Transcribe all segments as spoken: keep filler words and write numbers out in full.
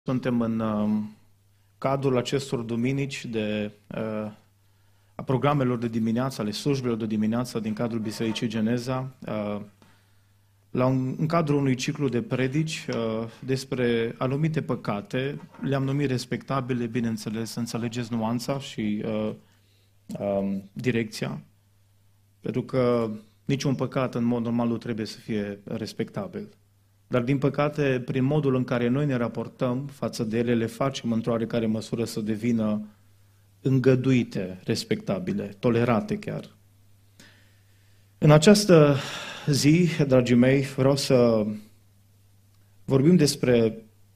Suntem în uh, cadrul acestor duminici de, uh, a programelor de dimineață, ale slujbelor de dimineață din cadrul Bisericii Geneza, uh, la un, în cadrul unui ciclu de predici uh, despre anumite păcate. Le-am numit respectabile, bineînțeles, înțelegeți nuanța și uh, uh, direcția, pentru că niciun păcat în mod normal nu trebuie să fie respectabil. Dar, din păcate, prin modul în care noi ne raportăm față de ele, le facem într-o oarecare măsură să devină îngăduite, respectabile, tolerate chiar. În această zi, dragii mei, vreau să vorbim despre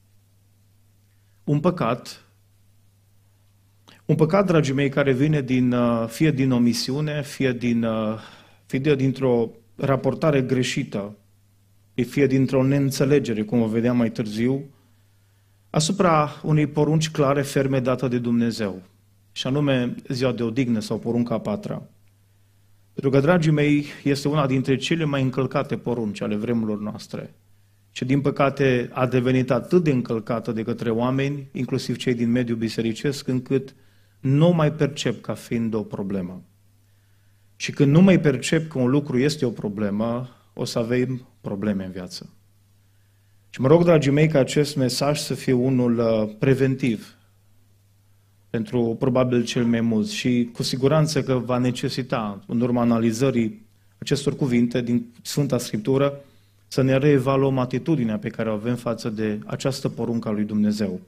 un păcat, un păcat, dragii mei, care vine din, fie din omisiune, fie, din, fie dintr-o raportare greșită, fie dintr-o neînțelegere, cum o vedeam mai târziu, asupra unei porunci clare, ferme, dată de Dumnezeu, și anume ziua de odihnă sau porunca a patra. Pentru că, dragii mei, este una dintre cele mai încălcate porunci ale vremurilor noastre și, din păcate, a devenit atât de încălcată de către oameni, inclusiv cei din mediul bisericesc, încât nu mai percep ca fiind o problemă. Și când nu mai percep că un lucru este o problemă, o să avem probleme în viață. Și mă rog, dragii mei, ca acest mesaj să fie unul preventiv pentru probabil cel mai mulți și cu siguranță că va necesita, în urma analizării acestor cuvinte din Sfânta Scriptură, să ne reevaluăm atitudinea pe care o avem față de această poruncă a lui Dumnezeu.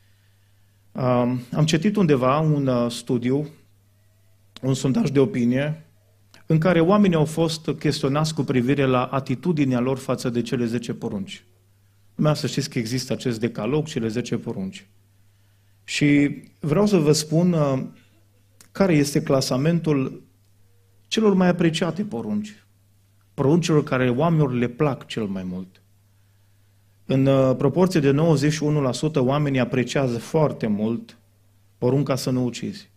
Am citit undeva un studiu, un sondaj de opinie, în care oamenii au fost chestionați cu privire la atitudinea lor față de cele zece porunci. Lumea să știți că există acest decalog, cele zece porunci. Și vreau să vă spun uh, care este clasamentul celor mai apreciate porunci, poruncilor care oamenilor le plac cel mai mult. În uh, proporție de nouăzeci și unu la sută oamenii apreciază foarte mult porunca să nu ucizi.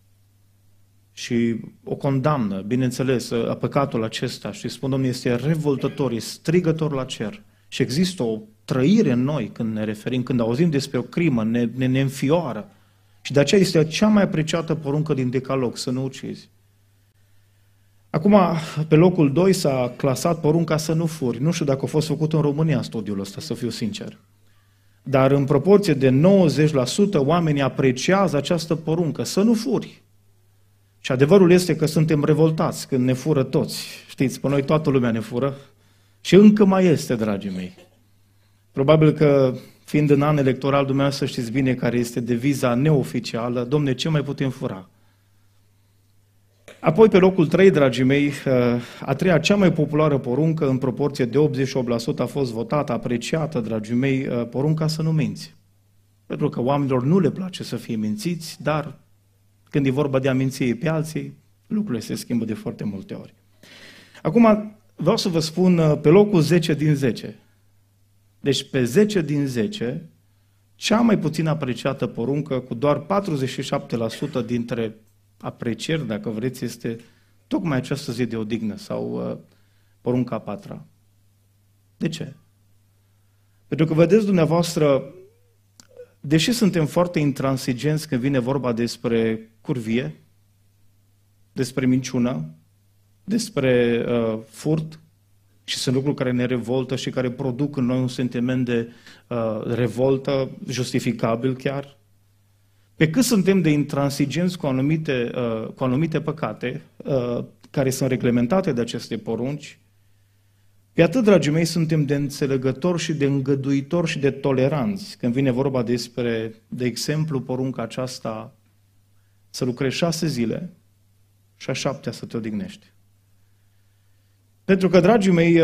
Și o condamnă, bineînțeles, a păcatul acesta și spun, Domnule, este revoltător, este strigător la cer. Și există o trăire în noi când ne referim, când auzim despre o crimă, ne, ne, ne înfioară. Și de aceea este cea mai apreciată poruncă din Decalog, să nu ucizi. Acum, pe locul doi s-a clasat porunca să nu furi. Nu știu dacă a fost făcut în România studiul ăsta, să fiu sincer. Dar în proporție de nouăzeci la sută oamenii apreciază această poruncă, să nu furi. Și adevărul este că suntem revoltați când ne fură toți. Știți, pe noi toată lumea ne fură și încă mai este, dragii mei. Probabil că, fiind în an electoral, dumneavoastră știți bine care este deviza neoficială, Domne, ce mai putem fura? Apoi, pe locul trei, dragii mei, a treia, cea mai populară poruncă, în proporție de optzeci și opt la sută, a fost votată, apreciată, dragii mei, porunca să nu minți. Pentru că oamenilor nu le place să fie mințiți, dar când e vorba de a minți pe alții, lucrurile se schimbă de foarte multe ori. Acum, vreau să vă spun pe locul zece din zece. Deci pe zece din zece, cea mai puțin apreciată poruncă, cu doar patruzeci și șapte la sută dintre aprecieri, dacă vreți, este tocmai această zi de odihnă sau uh, porunca a patra. De ce? Pentru că, vedeți dumneavoastră, deși suntem foarte intransigenți când vine vorba despre curvie, despre minciună, despre uh, furt, și sunt lucruri care ne revoltă și care produc în noi un sentiment de uh, revoltă, justificabil chiar, pe cât suntem de intransigenți cu anumite, uh, cu anumite păcate uh, care sunt reglementate de aceste porunci, pe atât, dragii mei, suntem de înțelegători și de îngăduitori și de toleranți când vine vorba despre, de exemplu, porunca aceasta să lucrezi șase zile și a șaptea să te odihnești. Pentru că, dragii mei,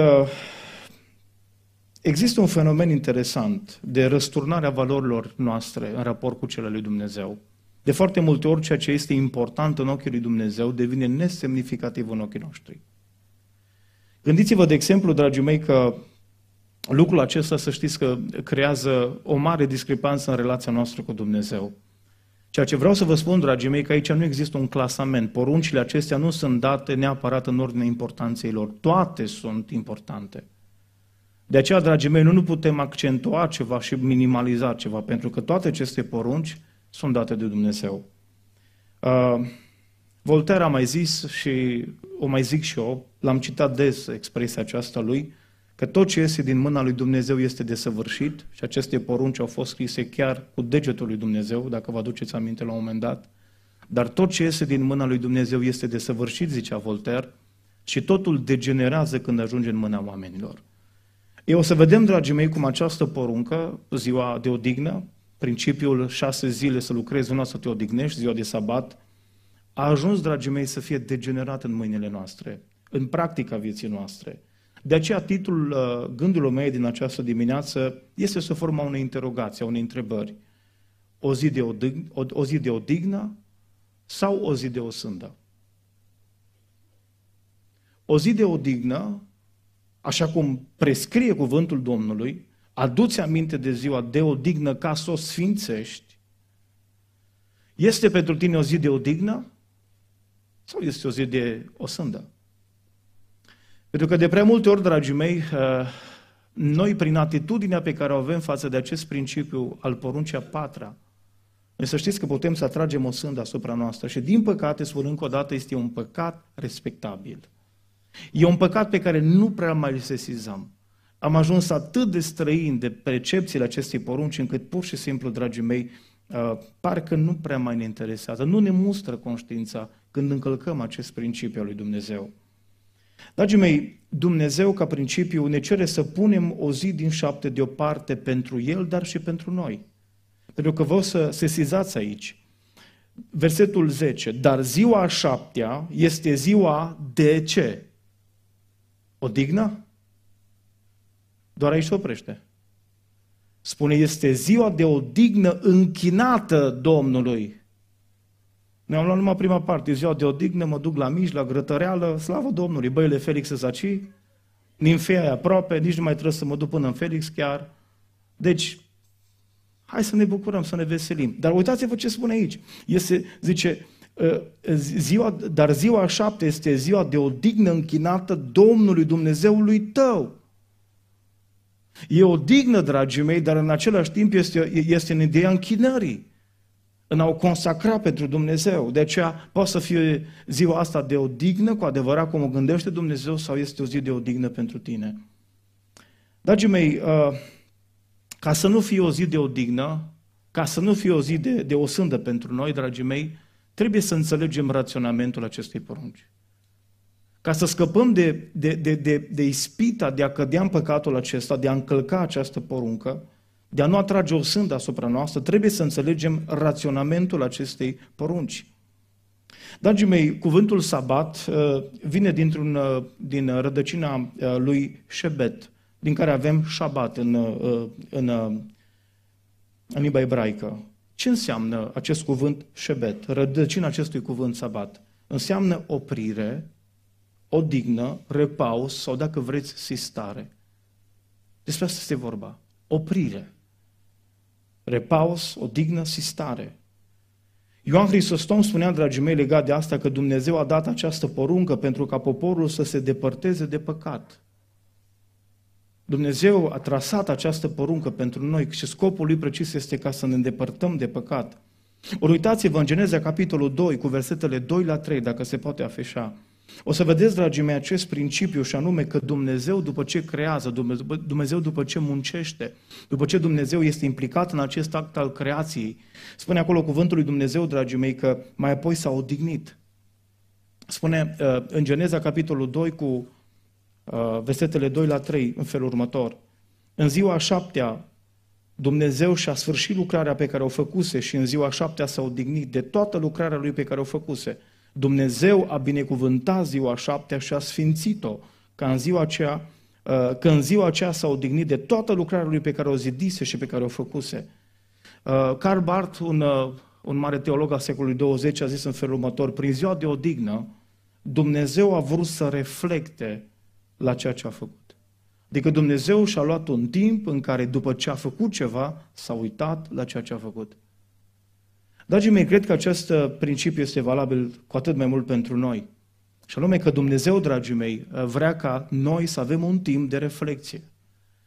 există un fenomen interesant de răsturnarea valorilor noastre în raport cu cele lui Dumnezeu. De foarte multe ori, ceea ce este important în ochii lui Dumnezeu devine nesemnificativ în ochii noștri. Gândiți-vă, de exemplu, dragii mei, că lucrul acesta, să știți că creează o mare discrepanță în relația noastră cu Dumnezeu. Ceea ce vreau să vă spun, dragii mei, că aici nu există un clasament. Poruncile acestea nu sunt date neapărat în ordinea importanței lor. Toate sunt importante. De aceea, dragii mei, nu, nu putem accentua ceva și minimaliza ceva, pentru că toate aceste porunci sunt date de Dumnezeu. Uh, Voltaire a mai zis și o mai zic și eu, l-am citat des expresia aceasta lui, că tot ce iese din mâna lui Dumnezeu este desăvârșit și aceste porunci au fost scrise chiar cu degetul lui Dumnezeu, dacă vă aduceți aminte la un moment dat. Dar tot ce iese din mâna lui Dumnezeu este desăvârșit, zicea Voltaire, și totul degenerează când ajunge în mâna oamenilor. Ei, o să vedem, dragii mei, cum această poruncă, ziua de odihnă, principiul șase zile să lucrezi, una să te odihnești, ziua de sabat, a ajuns, dragii mei, să fie degenerat în mâinile noastre, în practica vieții noastre. De aceea, titlul uh, gândurilor mele din această dimineață este sub forma unei interogații, a unei întrebări. O zi de odihnă, o, o zi de odihnă sau o zi de osândă? O zi de odihnă, așa cum prescrie cuvântul Domnului, adu-ți aminte de ziua de odihnă ca să o sfințești, este pentru tine o zi de odihnă sau este o zi de osândă? Pentru că de prea multe ori, dragii mei, noi prin atitudinea pe care o avem față de acest principiu al poruncii a patra, noi să știți că putem să atragem o sândă asupra noastră și din păcate, spun încă o dată, este un păcat respectabil. E un păcat pe care nu prea mai îl sesizăm. Am ajuns atât de străini de percepțiile acestei porunci, încât pur și simplu, dragii mei, uh, parcă nu prea mai ne interesează, nu ne mustră conștiința când încălcăm acest principiu al lui Dumnezeu. Dragii mei, Dumnezeu ca principiu ne cere să punem o zi din șapte deoparte pentru El, dar și pentru noi. Pentru că vreau să sesizați aici. Versetul zece, dar ziua a șaptea este ziua de ce? Odihnă? Doar aici se oprește. Spune, este ziua de odihnă închinată Domnului. Ne-am luat numai prima parte, ziua de odihnă, mă duc la mici, la grătăreală, slavă Domnului, băile Felix să aci, nimfeea e aproape, nici nu mai trebuie să mă duc până în Felix chiar. Deci, hai să ne bucurăm, să ne veselim. Dar uitați-vă ce spune aici. Este, zice, ziua, dar ziua a șaptea este ziua de odihnă închinată Domnului Dumnezeului tău. E odihnă, dragii mei, dar în același timp este, este în ideea închinării, în a o consacra pentru Dumnezeu. De aceea poate să fie ziua asta de odihnă, cu adevărat cum o gândește Dumnezeu, sau este o zi de odihnă pentru tine. Dragii mei, ca să nu fie o zi de odihnă, ca să nu fie o zi de, de osândă pentru noi, dragii mei, trebuie să înțelegem raționamentul acestei porunci. Ca să scăpăm de, de, de, de, de ispita de a cădea în păcatul acesta, de a încălca această poruncă, de a nu atrage o sândă asupra noastră, trebuie să înțelegem raționamentul acestei porunci. Dragii mei, cuvântul sabat uh, vine dintr-un, uh, din rădăcina uh, lui Shebet, din care avem șabat în, uh, în, uh, în limba ebraică. Ce înseamnă acest cuvânt Shebet? Rădăcina acestui cuvânt sabat înseamnă oprire, odihnă, repaus sau, dacă vreți, sistare. Despre asta este vorba. Oprire. Repaus, odihnă, sistare. Ioan Hristostom spunea, dragii mei, legat de asta, că Dumnezeu a dat această poruncă pentru ca poporul să se depărteze de păcat. Dumnezeu a trasat această poruncă pentru noi și scopul lui precis este ca să ne îndepărtăm de păcat. Ori uitați-vă în Geneza, capitolul doi, cu versetele doi la trei, dacă se poate afișa. O să vedeți, dragii mei, acest principiu și anume că Dumnezeu după ce creează, Dumnezeu după ce muncește, după ce Dumnezeu este implicat în acest act al creației, spune acolo cuvântul lui Dumnezeu, dragii mei, că mai apoi s-a odihnit. Spune în Geneza, capitolul doi, cu versetele doi la trei, în felul următor. În ziua a șaptea, Dumnezeu și-a sfârșit lucrarea pe care o făcuse și în ziua a șaptea s-a odihnit de toată lucrarea lui pe care o făcuse. Dumnezeu a binecuvântat ziua a șaptea și a sfințit-o, ca în ziua aceea, că în ziua aceea s-a odihnit de toată lucrarea lui pe care o zidise și pe care o făcuse. Karl Barth, un, un mare teolog al secolului douăzeci, a zis în felul următor, prin ziua de odihnă, Dumnezeu a vrut să reflecte la ceea ce a făcut. Adică Dumnezeu și-a luat un timp în care, după ce a făcut ceva, s-a uitat la ceea ce a făcut. Dragii mei, cred că acest principiu este valabil cu atât mai mult pentru noi. Și anume că Dumnezeu, dragii mei, vrea ca noi să avem un timp de reflexie.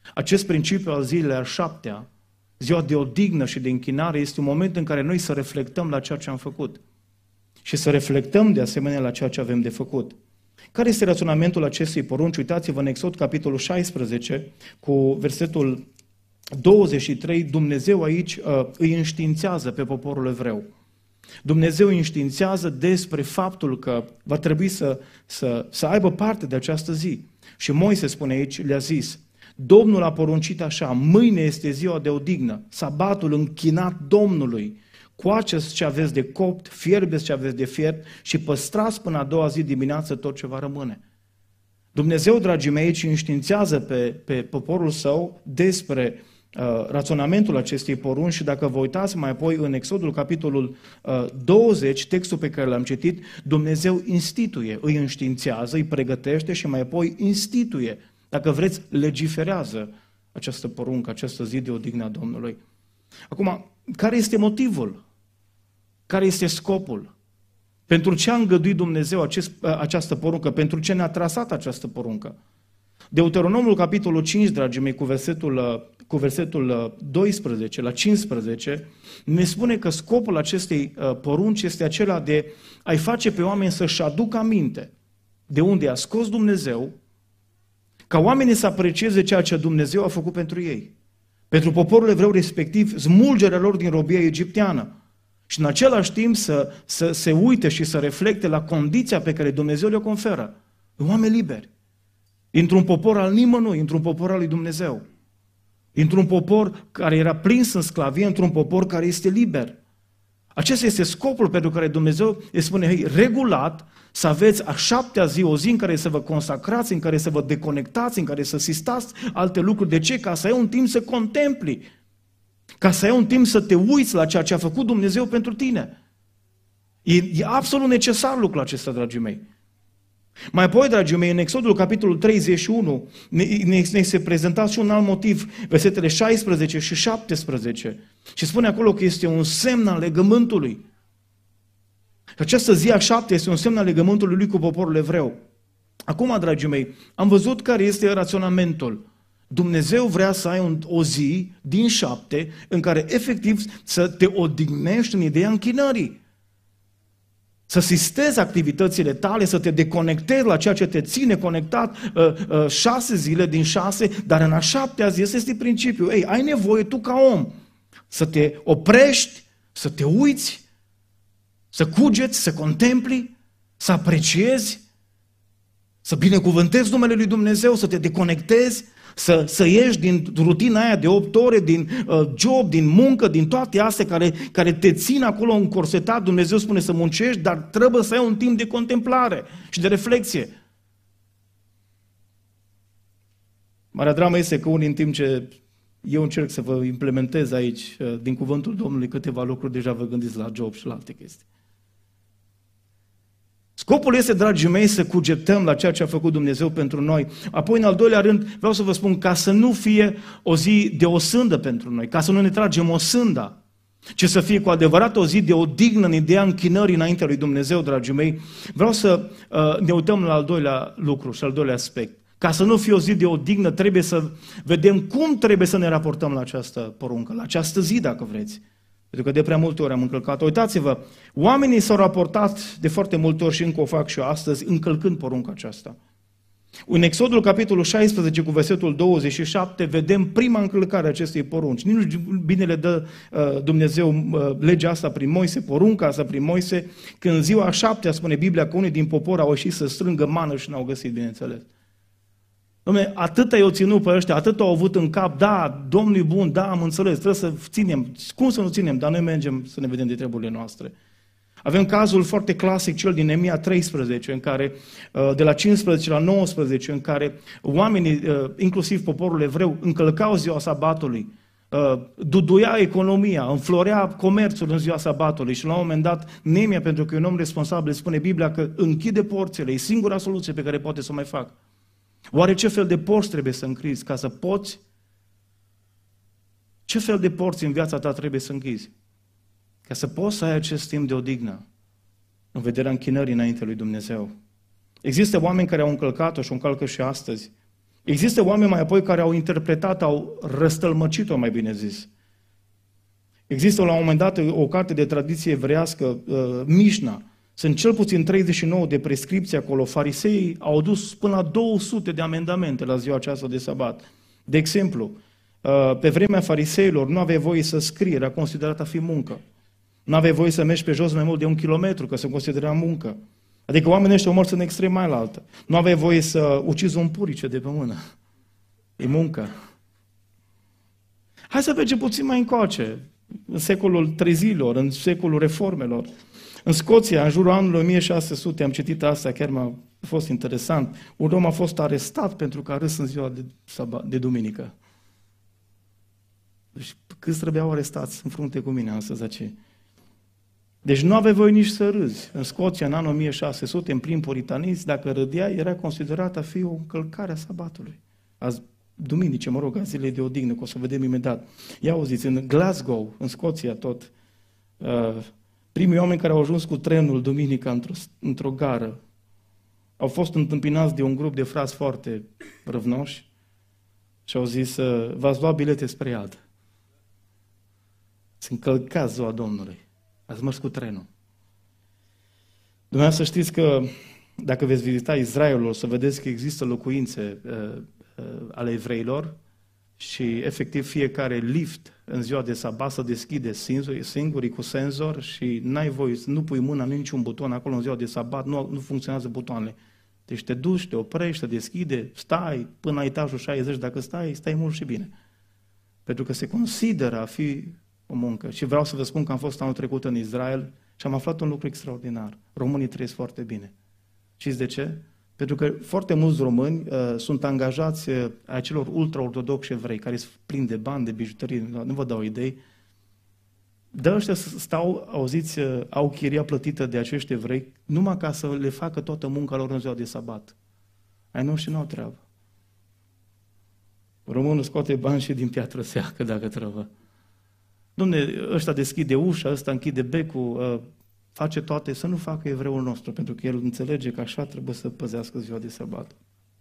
Acest principiu al zilei a șaptea, ziua de odihnă și de închinare, este un moment în care noi să reflectăm la ceea ce am făcut și să reflectăm de asemenea la ceea ce avem de făcut. Care este raționamentul acestei porunci? Uitați-vă în Exod, capitolul șaisprezece, cu versetul douăzeci și trei, Dumnezeu aici uh, îi înștiințează pe poporul evreu. Dumnezeu îi înștiințează despre faptul că va trebui să, să, să aibă parte de această zi. Și Moise spune aici, le-a zis, Domnul a poruncit așa, mâine este ziua de odihnă, sabatul închinat Domnului, coaceți ce aveți de copt, fierbeți ce aveți de fiert și păstrați până a doua zi dimineață tot ce va rămâne. Dumnezeu, dragii mei, aici înștiințează pe, pe poporul său despre uh, raționamentul acestei porunci și dacă vă uitați mai apoi în Exodul capitolul uh, douăzeci, textul pe care l-am citit, Dumnezeu instituie, îi înștiințează, îi pregătește și mai apoi instituie, dacă vreți, legiferează această poruncă, această zi de odihnă a Domnului. Acum, care este motivul? Care este scopul? Pentru ce a îngăduit Dumnezeu acest, această poruncă? Pentru ce ne-a trasat această poruncă? Deuteronomul, capitolul cinci, dragii mei, cu versetul, cu versetul doisprezece la cincisprezece, ne spune că scopul acestei porunci este acela de a-i face pe oameni să-și aducă aminte de unde a scos Dumnezeu, ca oamenii să aprecieze ceea ce Dumnezeu a făcut pentru ei. Pentru poporul evreu respectiv, smulgerea lor din robia egipteană. Și în același timp să, să se uite și să reflecte la condiția pe care Dumnezeu le-o conferă. Oameni liberi. Într-un popor al nimănui, într-un popor al lui Dumnezeu. Într-un popor care era prins în sclavie, într-un popor care este liber. Acesta este scopul pentru care Dumnezeu îi spune, hei, regulat, să aveți a șaptea zi, o zi în care să vă consacrați, în care să vă deconectați, în care să sistați alte lucruri. De ce? Ca să ai un timp să contempli. Ca să ai un timp să te uiți la ceea ce a făcut Dumnezeu pentru tine. E, e absolut necesar lucrul acesta, dragii mei. Mai apoi, dragii mei, în Exodul capitolul treizeci și unu ne, ne, ne se prezenta și un alt motiv, versetele șaisprezece și șaptesprezece. Și spune acolo că este un semn al legământului. Această zi a șaptea este un semn al legământului lui cu poporul evreu. Acum, dragii mei, am văzut care este raționamentul. Dumnezeu vrea să ai un, o zi din șapte în care efectiv să te odihnești în ideea închinării. Să sistezi activitățile tale, să te deconectezi la ceea ce te ține conectat uh, uh, șase zile din șase, dar în a șaptea zi este principiul. Ei, ai nevoie tu ca om să te oprești, să te uiți, să cugeți, să contempli, să apreciezi, să binecuvântezi numele lui Dumnezeu, să te deconectezi, să, să ieși din rutina aia de opt ore, din uh, job, din muncă, din toate astea care, care te țin acolo încorsetat. Dumnezeu spune să muncești, dar trebuie să ai un timp de contemplare și de reflexie. Marea dramă este că unii, în timp ce eu încerc să vă implementez aici, uh, din cuvântul Domnului, câteva lucruri, deja vă gândiți la job și la alte chestii. Scopul este, dragii mei, să cugetăm la ceea ce a făcut Dumnezeu pentru noi. Apoi, în al doilea rând, vreau să vă spun, ca să nu fie o zi de osândă pentru noi, ca să nu ne tragem osânda, ci să fie cu adevărat o zi de odihnă în ideea închinării înaintea lui Dumnezeu, dragii mei, vreau să uh, ne uităm la al doilea lucru și al doilea aspect. Ca să nu fie o zi de odihnă, trebuie să vedem cum trebuie să ne raportăm la această poruncă, la această zi, dacă vreți. Pentru că de prea multe ori am încălcat-o. Uitați-vă, oamenii s-au raportat de foarte multe ori și încă o fac și eu astăzi, încălcând porunca aceasta. În Exodul, capitolul șaisprezece, cu versetul douăzeci și șapte, vedem prima încălcare a acestei porunci. Nici nu bine le dă uh, Dumnezeu uh, legea asta prin Moise, porunca asta prin Moise, când în ziua a șaptea, spune Biblia, că unii din popor au ieșit să strângă mană și n-au găsit, bineînțeles. Dom'le, atât i-au ținut pe ăștia, atât au avut în cap, da, Domnul e bun, da, am înțeles, trebuie să ținem. Cum să nu ținem? Dar noi mergem să ne vedem de treburile noastre. Avem cazul foarte clasic, cel din Neemia treisprezece, în care, de la cincisprezece la nouăsprezece, în care oamenii, inclusiv poporul evreu, încălcau ziua sabatului, duduia economia, înflorea comerțul în ziua sabatului și la un moment dat Neemia, pentru că e un om responsabil, spune Biblia că închide porțile, e singura soluție pe care poate să o mai facă. Oare ce fel de porți trebuie să închizi ca să poți? Ce fel de porți în viața ta trebuie să închizi? Ca să poți să ai acest timp de odihnă în vederea închinării înainte lui Dumnezeu. Există oameni care au încălcat-o și o încălcă și astăzi. Există oameni mai apoi care au interpretat, au răstălmăcit-o, mai bine zis. Există la un moment dat o carte de tradiție evreiască, uh, Mișna. Sunt cel puțin treizeci și nouă de prescripții acolo. Fariseii au adus până la două sute de amendamente la ziua aceasta de sabat. De exemplu, uh, pe vremea fariseilor nu aveai voie să scrii, era considerat a fi muncă. Nu aveai voie să mergi pe jos mai mult de un kilometru, că se considera muncă. Adică oamenii ăștia omor sunt în extrem mai la altă. Nu aveai voie să ucizi un purice de pe mână. E muncă. Hai să mergem puțin mai încoace. În secolul trezilor, în secolul reformelor. În Scoția, în jurul anului o mie șase sute, am citit asta, chiar m-a fost interesant, un om a fost arestat pentru că a râs în ziua de, sabat, de duminică. Deci câți trebuiau arestați în frunte cu mine astăzi aceea? Deci nu aveai voie nici să râzi. În Scoția, în anul o mie șase sute, în plin puritanism, dacă râdeai, era considerat a fi o încălcare a sabatului. Azi, duminice, mă rog, a zilei de odihnă, că o să vedem imediat. Ia auziți, în Glasgow, în Scoția tot, uh, primii oameni care au ajuns cu trenul duminica într-o, într-o gară au fost întâmpinați de un grup de frați foarte răvnoși și au zis, uh, v-ați luat bilete spre iad. Să încălcați ziua Domnului. Ați mers cu trenul. Dumneavoastră să știți că dacă veți vizita Israelul, o să vedeți că există locuințe uh, uh, ale evreilor și efectiv fiecare lift în ziua de sabat se deschide singur, cu senzor și n-ai voie, nu pui mâna în niciun buton acolo în ziua de sabat, nu, nu funcționează butoanele. Deci te duci, te oprești, te deschide, stai până la etajul șaizeci, dacă stai, stai mult și bine. Pentru că se consideră a fi o muncă. Și vreau să vă spun că am fost anul trecut în Israel și am aflat un lucru extraordinar. Românii trăiesc foarte bine. Știți de ce? Pentru că foarte mulți români uh, sunt angajați uh, ai celor ultra-ortodoxi evrei, care sunt plini de bani, de bijuterii, nu vă dau idei. De ăștia stau, auziți, uh, au chiria plătită de acești evrei, numai ca să le facă toată munca lor în ziua de sabat. Ai noștri n-au treabă. Românul scoate bani și din piatră seacă, dacă trebuie. Dom'le, ăsta deschide ușa, ăsta închide becul, uh, face toate, să nu facă evreul nostru, pentru că el înțelege că așa trebuie să păzească ziua de sabat.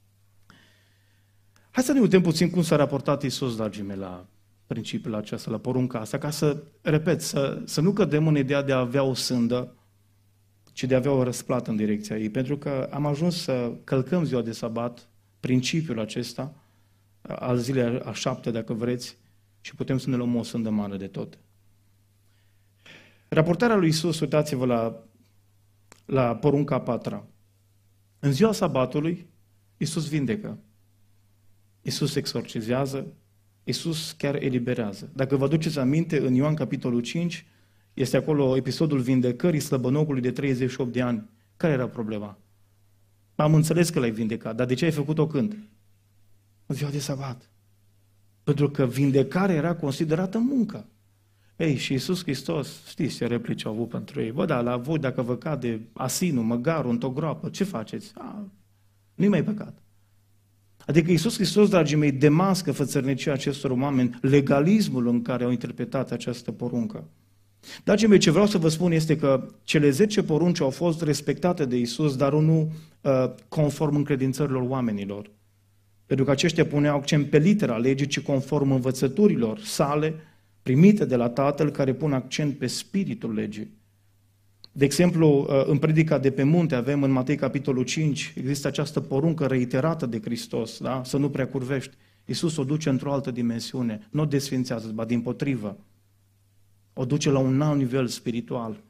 Hai să ne uităm puțin cum s-a raportat Iisus, dragii mei, la principiul acesta, la porunca asta, ca să, repet, să, să nu cădem în ideea de a avea o sândă, ci de a avea o răsplată în direcția ei, pentru că am ajuns să călcăm ziua de sabat, principiul acesta, al zilei a șapte, dacă vreți, și putem să ne luăm o sândă mare de tot. Raportarea lui Iisus, uitați-vă la, la porunca a patra. În ziua sabatului, Iisus vindecă. Iisus exorcizează, Iisus chiar eliberează. Dacă vă aduceți aminte, în Ioan capitolul cinci, este acolo episodul vindecării slăbănocului de treizeci și opt de ani. Care era problema? Am înțeles că l-ai vindecat, dar de ce ai făcut-o când? În ziua de sabat. Pentru că vindecarea era considerată muncă. Ei, și Iisus Hristos, știți ce replici au avut pentru ei? Bă, da, la voi dacă vă cade asinul, măgarul într-o groapă, ce faceți? A, nu-i mai păcat. Adică Iisus Hristos, dragii mei, demască fățărnicia acestor oameni, legalismul în care au interpretat această poruncă. Dragii mei, ce vreau să vă spun este că cele zece porunci au fost respectate de Iisus, dar nu uh, conform încredințărilor oamenilor. Pentru că aceștia puneau accent pe litera legii, ci conform învățăturilor sale, primite de la Tatăl, care pun accent pe spiritul legii. De exemplu, în predica de pe munte avem în Matei capitolul cinci, există această poruncă reiterată de Hristos, da? Să nu prea curvești. Iisus o duce într-o altă dimensiune, nu o desfințează, ba dimpotrivă. O duce la un alt nivel spiritual.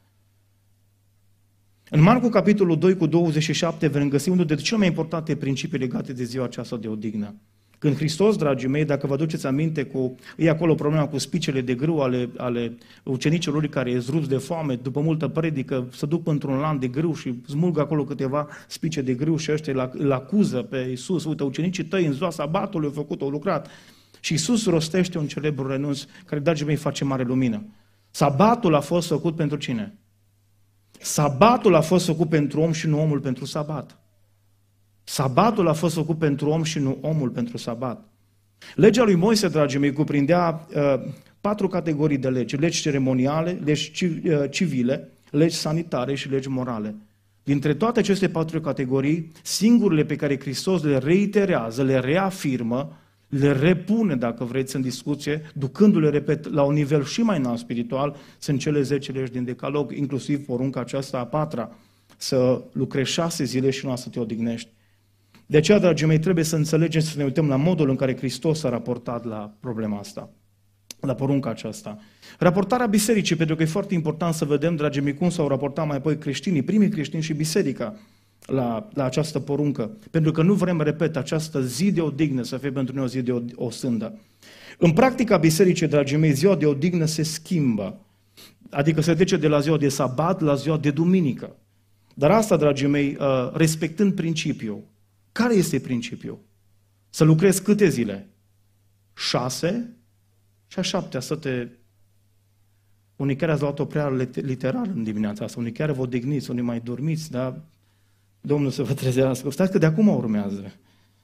În Marcu capitolul doi cu douăzeci și șapte vom găsi unul dintre cele mai importante principii legate de ziua aceasta de odihnă. Când Hristos, dragii mei, dacă vă aduceți aminte, cu, e acolo problema cu spicele de grâu ale, ale ucenicilor care îți rupt de foame, după multă predică, se duc într-un lan de grâu și smulg acolo câteva spice de grâu și ăștia îl acuză pe Iisus. Uite, ucenicii tăi în ziua sabatului au făcut, au lucrat. Și Iisus rostește un celebru renunț care, dragii mei, face mare lumină. Sabatul a fost făcut pentru cine? Sabatul a fost făcut pentru om și nu omul pentru sabat. Sabatul a fost făcut pentru om și nu omul pentru sabat. Legea lui Moise, dragii mei, cuprindea uh, patru categorii de legi. Legi ceremoniale, legi civile, legi sanitare și legi morale. dintre toate aceste patru categorii, singurele pe care Hristos le reiterează, le reafirmă, le repune, dacă vreți, în discuție, ducându-le, repet, la un nivel și mai înalt spiritual, sunt cele zece legi din Decalog, inclusiv porunca aceasta a patra, să lucrezi șase zile și nu să te odihnești. De aceea, dragii mei, trebuie să înțelegem, să ne uităm la modul în care Hristos a raportat la problema asta, la porunca aceasta. Raportarea bisericii, pentru că e foarte important să vedem, dragii mei, cum s-au raportat mai apoi creștinii, primii creștini și biserica la, la această poruncă. Pentru că nu vrem, repet, această zi de odihnă să fie pentru noi o zi de o sândă. În practica bisericii, dragii mei, ziua de odihnă se schimbă. Adică se trece de la ziua de sabat la ziua de duminică. Dar asta, dragii mei, respectând principiul. Care este principiul? Să lucrezi câte zile? Șase și a șaptea să te... Unii chiar ați luat-o prea literal în dimineața asta, unii chiar vă odihniți, unii mai dormiți, dar Domnul să vă trezească. Stați că de acum urmează.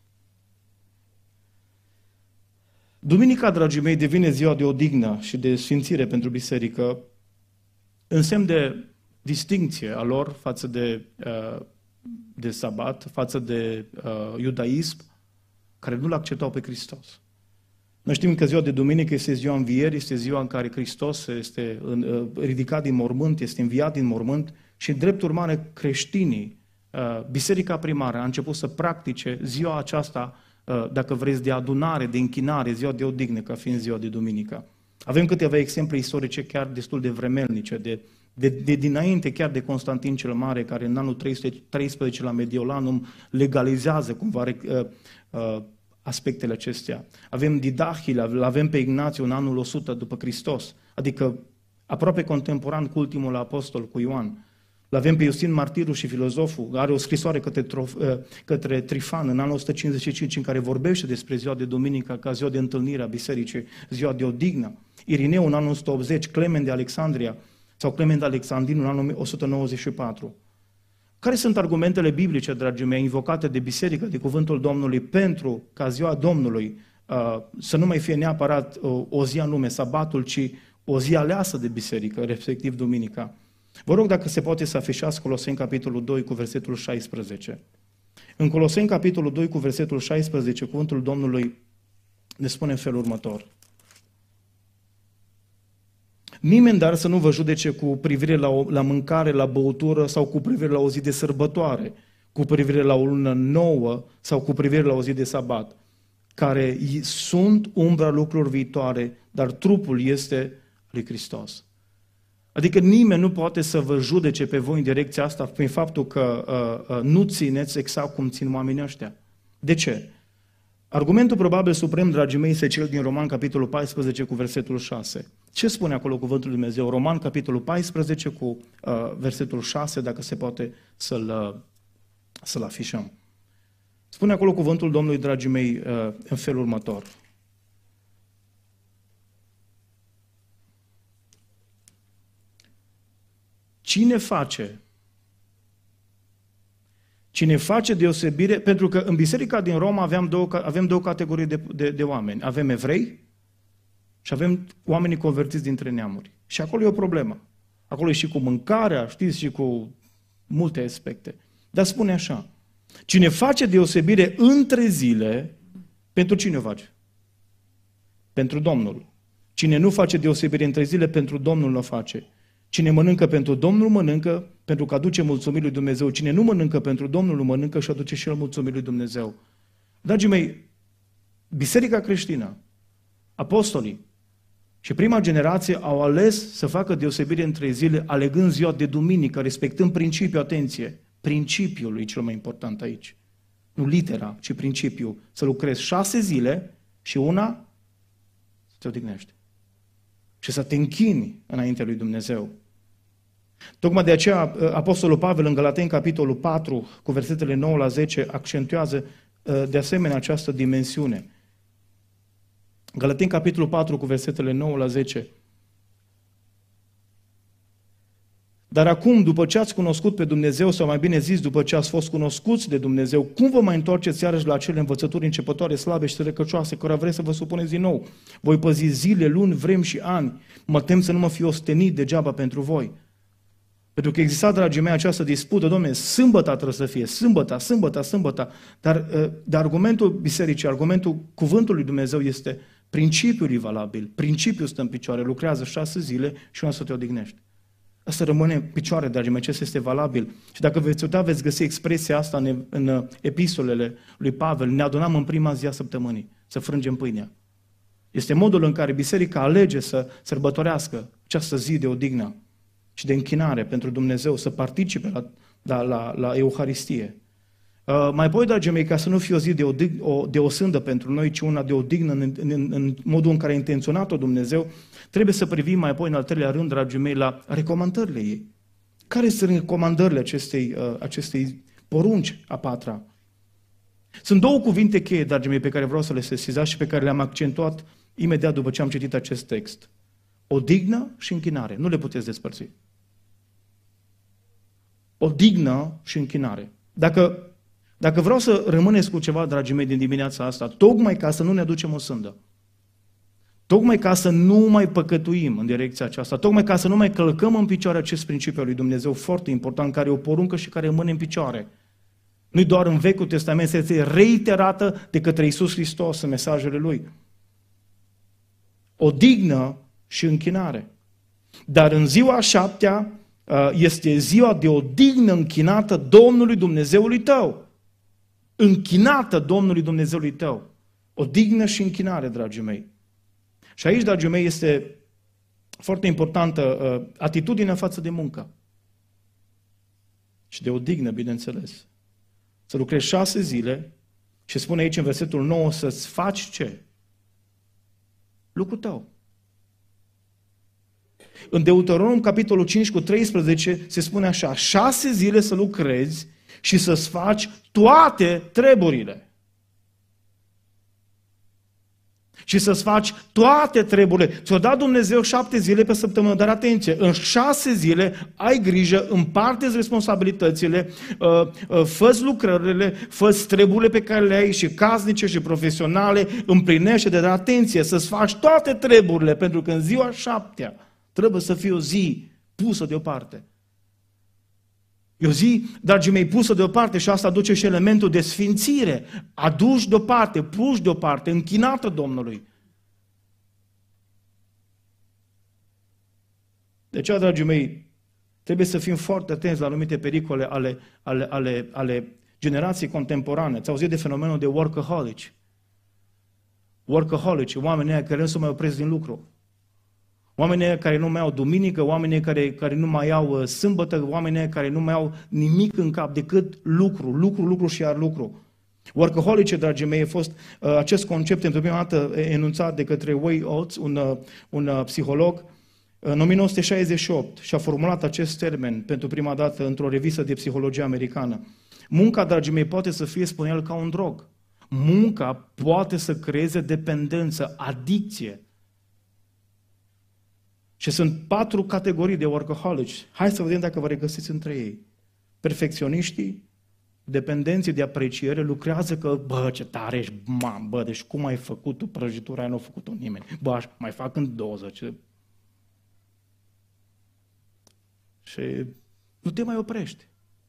Duminica, dragii mei, devine ziua de odihnă și de sfințire pentru biserică, în semn de distincție a lor față de, de sabat, față de uh, iudaism, care nu l-acceptau pe Hristos. Noi știm că ziua de duminică este ziua învierii, este ziua în care Hristos este ridicat din mormânt, este înviat din mormânt și, în drept urmare, creștinii, biserica primară a început să practice ziua aceasta, dacă vreți, de adunare, de închinare, ziua de odihnă, ca fiind ziua de duminică. Avem câteva exemple istorice chiar destul de vremelnice, de, de, de dinainte chiar de Constantin cel Mare, care în anul trei sute treisprezece la Mediolanum legalizează cumva uh, uh, aspectele acestea. Avem Didahil, îl avem pe Ignațiu în anul o sută după Hristos, adică aproape contemporan cu ultimul apostol, cu Ioan. Îl avem pe Iustin Martirul și filozoful, are o scrisoare către, Trof, către Trifan în anul o sută cincizeci și cinci în care vorbește despre ziua de duminică ca ziua de întâlnire a bisericii, ziua de odihnă. Irineu în anul o sută optzeci, Clement de Alexandria sau Clement de Alexandrin în anul o sută nouăzeci și patru. Care sunt argumentele biblice, dragii mei, invocate de biserică, de cuvântul Domnului, pentru ca ziua Domnului uh, să nu mai fie neapărat uh, o zi anume, sabatul, ci o zi aleasă de biserică, respectiv duminica? Vă rog dacă se poate să afișați Coloseni capitolul doi cu versetul șaisprezece. În Coloseni capitolul doi cu versetul șaisprezece, cuvântul Domnului ne spune în felul următor. Nimeni dar să nu vă judece cu privire la, o, la mâncare, la băutură sau cu privire la o zi de sărbătoare, cu privire la o lună nouă sau cu privire la o zi de sabat, care sunt umbra lucrurilor viitoare, dar trupul este lui Hristos. Adică nimeni nu poate să vă judece pe voi în direcția asta prin faptul că uh, uh, nu țineți exact cum țin oamenii ăștia. De ce? Argumentul probabil suprem, dragii mei, este cel din Roman, capitolul paisprezece, cu versetul șase. Ce spune acolo cuvântul lui Dumnezeu? Roman, capitolul paisprezece, cu uh, versetul șase, dacă se poate să-l, uh, să-l afișăm. Spune acolo cuvântul Domnului, dragii mei, uh, în felul următor. Cine face? Cine face deosebire? Pentru că în biserica din Roma aveam două, avem două categorii de, de, de oameni. Avem evrei și avem oamenii convertiți dintre neamuri. Și acolo e o problemă. Acolo e și cu mâncarea, știți, și cu multe aspecte. Dar spune așa, cine face deosebire între zile, pentru cine o face? Pentru Domnul. Cine nu face deosebire între zile, pentru Domnul nu o face. Cine mănâncă pentru Domnul, mănâncă pentru că aduce mulțumiri lui Dumnezeu. Cine nu mănâncă pentru Domnul, nu mănâncă și aduce și el mulțumiri lui Dumnezeu. Dragii mei, biserica creștină, apostolii și prima generație au ales să facă deosebire între zile, alegând ziua de duminică, respectând principiul, atenție, principiul e cel mai important aici. Nu litera, ci principiul. Să lucrezi șase zile și una să te odihnești. Și să te închini înaintea lui Dumnezeu. Tocmai de aceea Apostolul Pavel în Galateni, capitolul patru, cu versetele nouă la zece, accentuează de asemenea această dimensiune. Galateni, capitolul patru, cu versetele nouă la zece. Dar acum, după ce ați cunoscut pe Dumnezeu, sau mai bine zis, după ce ați fost cunoscuți de Dumnezeu, cum vă mai întoarceți iarăși la acele învățături începătoare, slabe și trecăcioase, cărora vreți să vă supuneți din nou? Voi păzi zile, luni, vremi și ani. Mă tem să nu mă fiu ostenit degeaba pentru voi. Pentru că exista, dragii mei, această dispută, dom'le, sâmbăta trebuie să fie, sâmbăta, sâmbăta, sâmbăta. Dar, dar argumentul bisericii, argumentul cuvântului Dumnezeu este principiul e valabil, principiul stă în picioare, lucrează șase zile și una să te odihnești. Asta rămâne în picioare, dragii mei, acesta este valabil. Și dacă veți uita, veți găsi expresia asta în, în epistolele lui Pavel. Ne adunam în prima zi a săptămânii să frângem pâinea. Este modul în care biserica alege să sărbătorească această zi de odihnă și de închinare pentru Dumnezeu, să participe la, la, la, la Euharistie. Uh, mai apoi, dragii mei, ca să nu fie o zi de, odig, o, de o sândă pentru noi, ci una de odihnă în, în, în, în modul în care a intenționat-o Dumnezeu, trebuie să privim mai apoi, în al treilea rând, dragii mei, la recomandările ei. Care sunt recomandările acestei, uh, acestei porunci a patra? Sunt două cuvinte cheie, dragii mei, pe care vreau să le sesizați și pe care le-am accentuat imediat după ce am citit acest text. Odihnă și închinare. Nu le puteți despărți. Odihnă și închinare. Dacă, dacă vreau să rămâneți cu ceva, dragii mei, din dimineața asta, tocmai ca să nu ne aducem o sândă, tocmai ca să nu mai păcătuim în direcția aceasta, tocmai ca să nu mai călcăm în picioare acest principiu al lui Dumnezeu foarte important, care e o poruncă și care rămâne în picioare. Nu doar în Vechiul Testament, este reiterată de către Iisus Hristos în mesajele Lui. Odihnă și închinare. Dar în ziua a șaptea este ziua de odihnă închinată Domnului Dumnezeului tău. Închinată Domnului Dumnezeului tău. Odihnă și închinare, dragii mei. Și aici, dragii mei, este foarte importantă atitudinea față de muncă. Și de odihnă, bineînțeles. Să lucrezi șase zile și spune aici în versetul nouă să-ți faci ce? Lucrul tău. În Deuteronom, capitolul cinci cu treisprezece, se spune așa, șase zile să lucrezi și să-ți faci toate treburile. Și să-ți faci toate treburile. Ți-o dat Dumnezeu șapte zile pe săptămână, dar atenție, în șase zile ai grijă, împarte-ți responsabilitățile, fă-ți lucrările, fă-ți treburile pe care le ai și casnice și profesionale, împlinește-te, dar atenție, să-ți faci toate treburile, pentru că în ziua șaptea trebuie să fie o zi pusă deoparte. E o zi, dragii mei, pusă deoparte și asta aduce și elementul de sfințire. Aduși deoparte, puși deoparte, închinată Domnului. De aceea, dragii mei, trebuie să fim foarte atenți la anumite pericole ale, ale, ale, ale generației contemporane. Ați auzit de fenomenul de workaholic. Workaholic, oamenii care nu se mai opresc din lucru. Oamenii care nu mai au duminică, oamenii care, care nu mai au sâmbătă, oamenii care nu mai au nimic în cap decât lucru, lucru, lucru și iar lucru. Workaholice, dragii mei, a fost uh, acest concept pentru prima dată enunțat de către Wayne Oates, un, uh, un uh, psiholog, în o mie nouă sute șaizeci și opt și a formulat acest termen pentru prima dată într-o revistă de psihologie americană. Munca, dragii mei, poate să fie, spune el, ca un drog. Munca poate să creeze dependență, adicție. Și sunt patru categorii de workaholici. Hai să vedem dacă vă regăsiți între ei. Perfecționiștii, dependenții de apreciere, lucrează că, bă, ce tare ești, mam, bă, deci cum ai făcut tu prăjitura aia, nu a făcut-o nimeni. Bă, aș mai fac în doză. Ce... Și nu te mai oprești.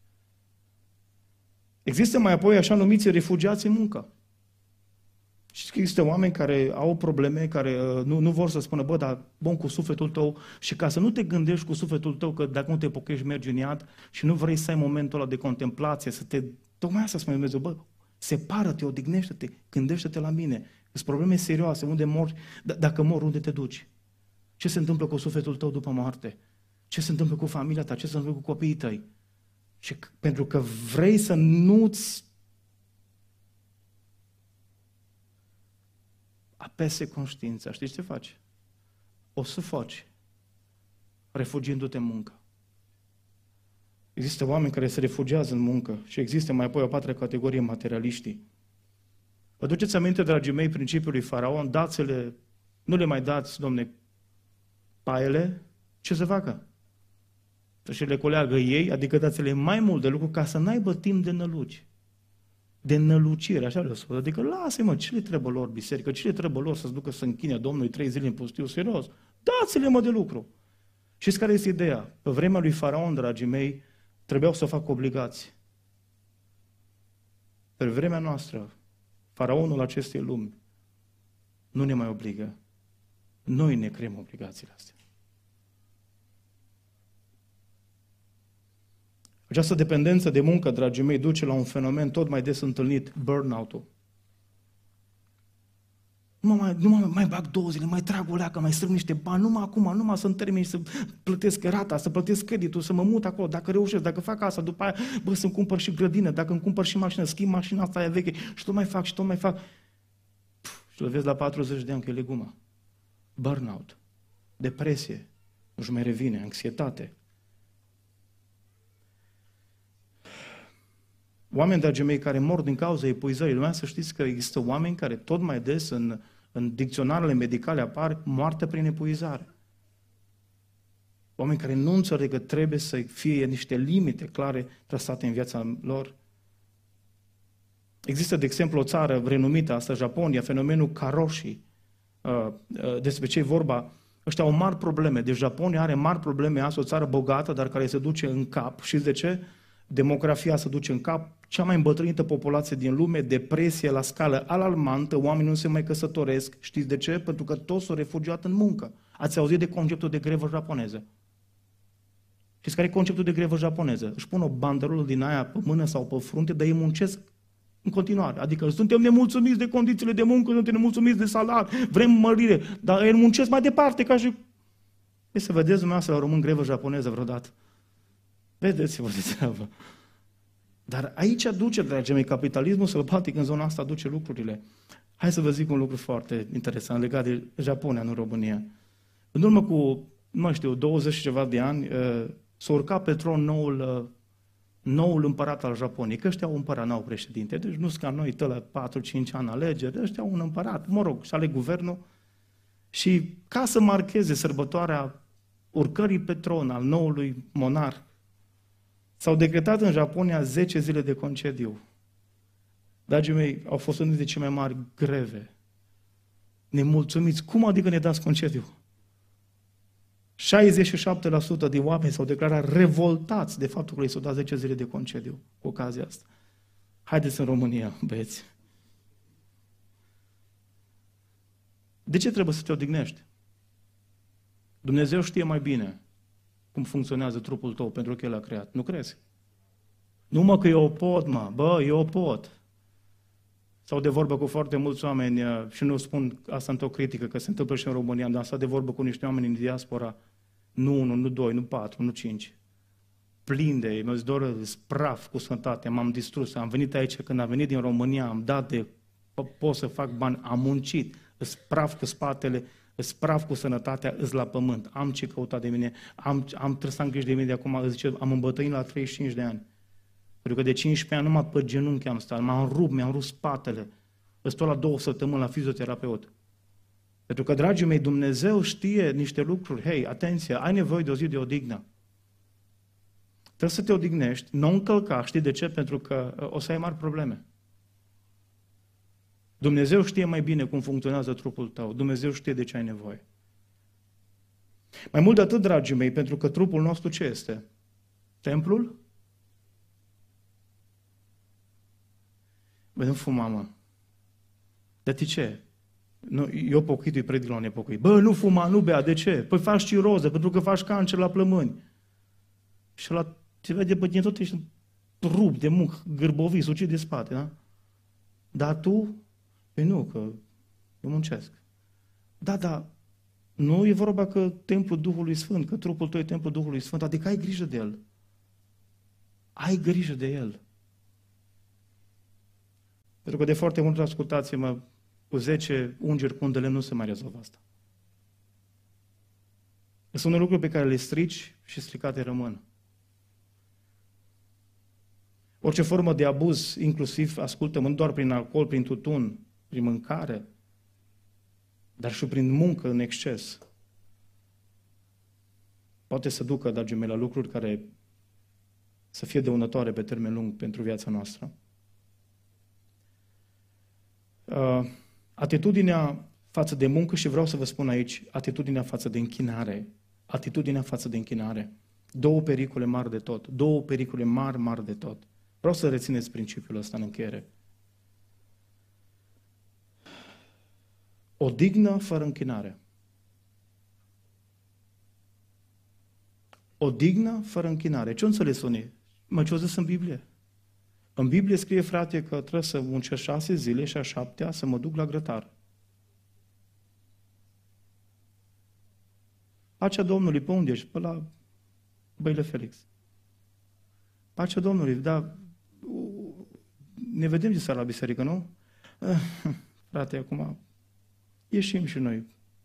Există mai apoi așa numiți refugiați în muncă. Și există oameni care au probleme, care uh, nu, nu vor să spună, bă, dar bun cu sufletul tău și ca să nu te gândești cu sufletul tău că dacă nu te pocăiești mergi în iad și nu vrei să ai momentul ăla de contemplație, să te... Tocmai asta spune Dumnezeu, bă, separă-te, odihnește-te, gândește-te la mine. Sunt probleme serioase, unde mori, d- dacă mor, unde te duci? Ce se întâmplă cu sufletul tău după moarte? Ce se întâmplă cu familia ta? Ce se întâmplă cu copiii tăi? Și pentru că vrei să nu-ți apese conștiința. Știi ce faci? O să faci refugiindu-te în muncă. Există oameni care se refugiază în muncă și există mai apoi o patra categorie, materialiștii. Vă duceți aminte, dragii mei, principiul lui Faraon, dați-le, nu le mai dați, domne, paiele, ce să facă? Să le culeagă ei, adică dați-le mai mult de lucru ca să n-aibă timp de năluci. De nălucire, așa le-a spus. Adică lasă-i, mă, ce le trebuie lor biserică, ce le trebuie lor să-ți ducă să închine Domnului trei zile în pustiu, serios? Dați-le, mă, de lucru. Știți care este ideea? Pe vremea lui Faraon, dragii mei, trebuiau să facă obligații. Pe vremea noastră, Faraonul acestei lumi nu ne mai obligă. Noi ne creăm obligațiile astea. Această dependență de muncă, dragii mei, duce la un fenomen tot mai des întâlnit, burnout-ul. Nu mă mai, nu mă mai bag două zile, mai trag o leacă, mai strâng niște bani, numai acum, numai să-mi termin, să plătesc rata, să plătesc creditul, să mă mut acolo, dacă reușesc, dacă fac asta, după aia, bă, să-mi cumpăr și grădină, dacă îmi cumpăr și mașină, schimb mașina asta aia veche și tot mai fac și tot mai fac. Puf, și le vezi la patruzeci de ani că e legumă. Burnout, depresie, nu-și mai revine, anxietate. Oameni, dragii mei, care mor din cauza epuizării. Lumea să știți că există oameni care tot mai des în, în dicționarele medicale apar moarte prin epuizare. Oameni care nu înțeleg că trebuie să fie niște limite clare trasate în viața lor. Există, de exemplu, o țară renumită, asta Japonia, fenomenul karoshi. Despre ce e vorba? Ăștia au mari probleme. Deci Japonia are mari probleme, asta o țară bogată, dar care se duce în cap. Știți de ce? Demografia se duce în cap, cea mai îmbătrânită populație din lume, depresie la scală alarmantă, oamenii nu se mai căsătoresc. Știți de ce? Pentru că toți s-au refugiat în muncă. Ați auzit de conceptul de grevă japoneză? Știți care e conceptul de grevă japoneză? Își pun o banderolă din aia pe mână sau pe frunte, dar ei muncesc în continuare. Adică suntem nemulțumiți de condițiile de muncă, suntem nemulțumiți de salar, vrem mărire, dar ei muncesc mai departe ca și... E să vedeți dumneavoastră la român grevă japoneză vreodată. Vedeți-vă de treabă. Dar aici aduce, dragii mei, capitalismul sălbatic în zona asta aduce lucrurile. Hai să vă zic un lucru foarte interesant legat de Japonia, nu România. În urmă cu, nu știu, douăzeci și ceva de ani, s-a urcat pe tron noul, noul împărat al Japoniei, că ăștia au împărat, n-au președinte. Deci nu sunt ca noi, tă la patru cinci ani alegeri, ăștia au un împărat, mă rog, și ale guvernul. Și ca să marcheze sărbătoarea urcării pe tron al noului monarh, s-au decretat în Japonia zece zile de concediu. Dragii mei, au fost unele de cele mai mari greve. Nemulțumiți. Cum adică ne dați concediu? șaizeci și șapte la sută din oameni s-au declarat revoltați de faptul că li s-au dat zece zile de concediu cu ocazia asta. Haideți în România, băieți. De ce trebuie să te odihnești? Dumnezeu știe mai bine cum funcționează trupul tău pentru că El l-a creat. Nu crezi? Nu mă că eu pot, mă. Bă, eu pot. Sau de vorbă cu foarte mulți oameni, și nu spun asta într-o critică, că se întâmplă și în România, dar asta de vorbă cu niște oameni în diaspora, nu unu, nu doi, nu patru, nu cinci. Plin de ei, mi-au zis, doră, praf cu sănătate, m-am distrus, am venit aici, când am venit din România, am dat de, pot să fac bani, am muncit, îs praf cu spatele, îs praf cu sănătatea, îs la pământ, am ce căuta de mine, am, am trebuie să am grijă de mine de acum, îți zice, am îmbătrânit la treizeci și cinci de ani. Pentru că de cincisprezece ani numai pe genunchi am stat, m-am rupt, mi-am rupt spatele. Îți la două săptămâni la fizioterapeut. Pentru că, dragii mei, Dumnezeu știe niște lucruri. Hei, atenție, ai nevoie de o zi de odihnă. Trebuie să te odihnești, nu încălca. Știi de ce? Pentru că o să ai mari probleme. Dumnezeu știe mai bine cum funcționează trupul tău. Dumnezeu știe de ce ai nevoie. Mai mult de atât, dragii mei, pentru că trupul nostru ce este? Templul? Băi, nu fuma, mă. Dar de ce? Nu, eu pocăitui predic la un nepocăit. Bă, nu fuma, nu bea, de ce? Păi faci ciroză, pentru că faci cancer la plămâni. Și la te vede pe tine tot ești rupt de muncă, gârbovi, sucit de spate, da? Dar tu? Păi nu, că eu muncesc. Da, da, nu e vorba că templul Duhului Sfânt, că trupul tău e templul Duhului Sfânt, adică ai grijă de el. Ai grijă de el. Pentru că de foarte mult, ascultați-mă, cu zece ungeri cu undele nu se mai rezolvă asta. Sunt un lucru pe care le strici și stricate rămân. Orice formă de abuz, inclusiv, ascultă-mă, nu doar prin alcool, prin tutun, prin mâncare, dar și prin muncă în exces, poate să ducă, dragii mei, la lucruri care să fie dăunătoare pe termen lung pentru viața noastră. Uh, atitudinea față de muncă și vreau să vă spun aici, atitudinea față de închinare atitudinea față de închinare. Două pericole mari de tot. Două pericole mari, mari de tot. Vreau să rețineți principiul ăsta în încheiere. O dignă fără închinare. O dignă fără închinare. Ce-o înțeles unii? Mă, ce-o zis în Biblie? În Biblie scrie, frate, că trebuie să muncesc șase zile și a șaptea să mă duc la grătar. Pacea Domnului, pe unde ești? Pe la Băile Felix. Pacea Domnului, da, ne vedem de seara la biserică, nu? Frate, acum ieșim și noi.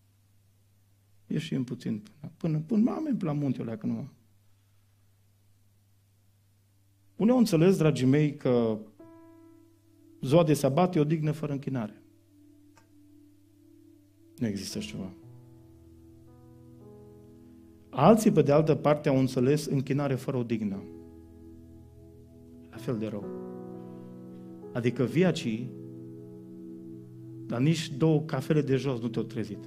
Ieșim puțin până, până mame la munte ăla, că nu. Unii au înțeles, dragii mei, că ziua de sabat e o dignă fără închinare. Nu există așa ceva. Alții, pe de altă parte, au înțeles închinare fără o dignă. La fel de rău. Adică vii aici, dar nici două cafele de jos nu te-au trezit.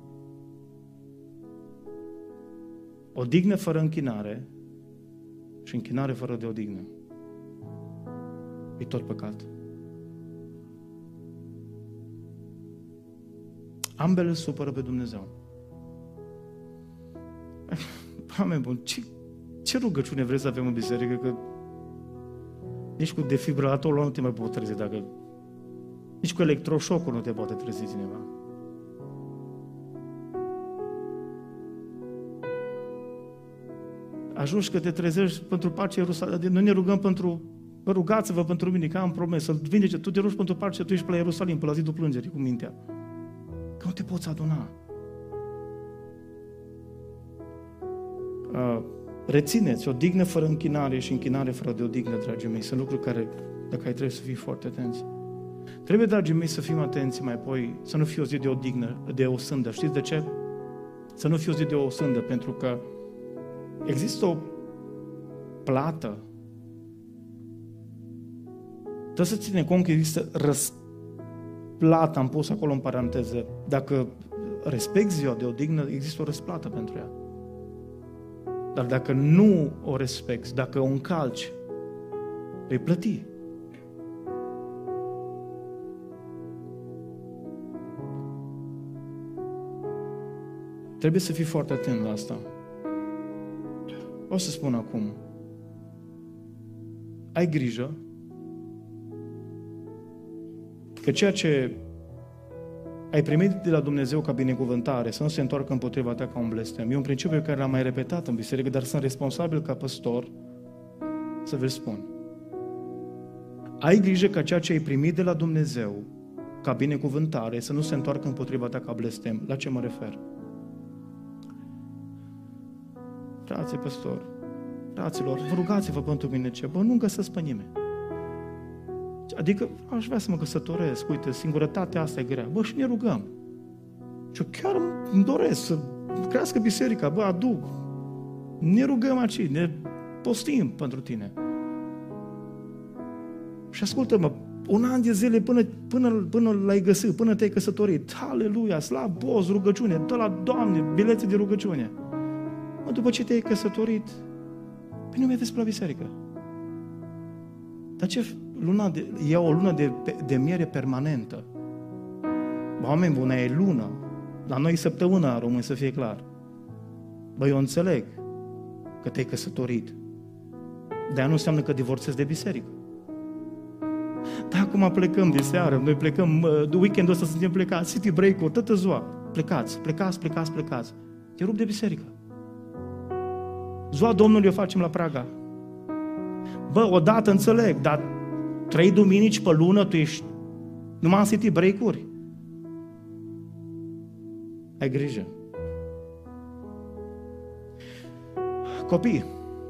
O dignă fără închinare și închinare fără de o dignă. E tot păcat. Ambele îl supără pe Dumnezeu. Oameni buni, ce, ce rugăciune vrei să avem în biserică? Că nici cu defibrilatorul nu te mai poți trezi, dacă nici cu electroșocul nu te poate trezi cineva. Ajungi că te trezești pentru pace Ierusalim. Noi ne rugăm pentru, rugați-vă pentru mine, că am promis, să-l vindece. Tu te rogi pentru pace, tu ești pe la Ierusalim, pe la zidul plângerii cu mintea. Că nu te poți aduna. Uh, rețineți, o dignă fără închinare și închinare fără de o dignă, dragii mei, sunt lucruri care, dacă ai trebuie să fii foarte atenți. Trebuie, dragii mei, să fim atenți mai apoi, să nu fie o zi de o dignă, de o sândă. Știți de ce? Să nu fie o zi de o sândă, pentru că există o plată. Trebuie să ținem cont că există răsplată, am pus acolo în paranteză. Dacă respecti ziua de odihnă, există o răsplată pentru ea. Dar dacă nu o respecti, dacă o încalci, vei plăti. Trebuie să fii foarte atent la asta. O să spun acum, ai grijă că ceea ce ai primit de la Dumnezeu ca binecuvântare să nu se întoarcă împotriva ta ca un blestem. E un principiu pe care l-am mai repetat în biserică, dar sunt responsabil ca păstor să vă spun. Ai grijă ca ceea ce ai primit de la Dumnezeu ca binecuvântare să nu se întoarcă împotriva ta ca blestem. La ce mă refer? Frații păstori, fraților, vă rugați-vă pentru mine ce? Bă, nu găsesc pe nimeni. Adică aș vrea să mă căsătoresc, uite, singurătatea asta e grea. Bă, și ne rugăm. Și eu chiar îmi doresc să crească biserica, bă, aduc. Ne rugăm aici, ne postim pentru tine. Și ascultă-mă, un an de zile până, până, până l-ai găsit, până te-ai căsătorit. Aleluia, slav, boz, rugăciune, dă la Doamne, bilete de rugăciune. Mă, după ce te-ai căsătorit, păi nu mai vezi pe la biserică. Dar ce luna de, e o lună de, de miere permanentă. Oameni buni, e lună. La noi săptămâna, români, să fie clar. Băi, eu înțeleg că te-ai căsătorit. Dar nu înseamnă că divorțezi de biserică. Dar acum plecăm de seară, noi plecăm, de weekendul ăsta suntem plecați, city break-uri, toată ziua. Plecați, plecați, plecați, plecați. Te rup de biserică. Ziua Domnului o facem la Praga. Bă, odată înțeleg, dar trei duminici pe lună tu ești numai în city break-uri. Ai grijă. Copii,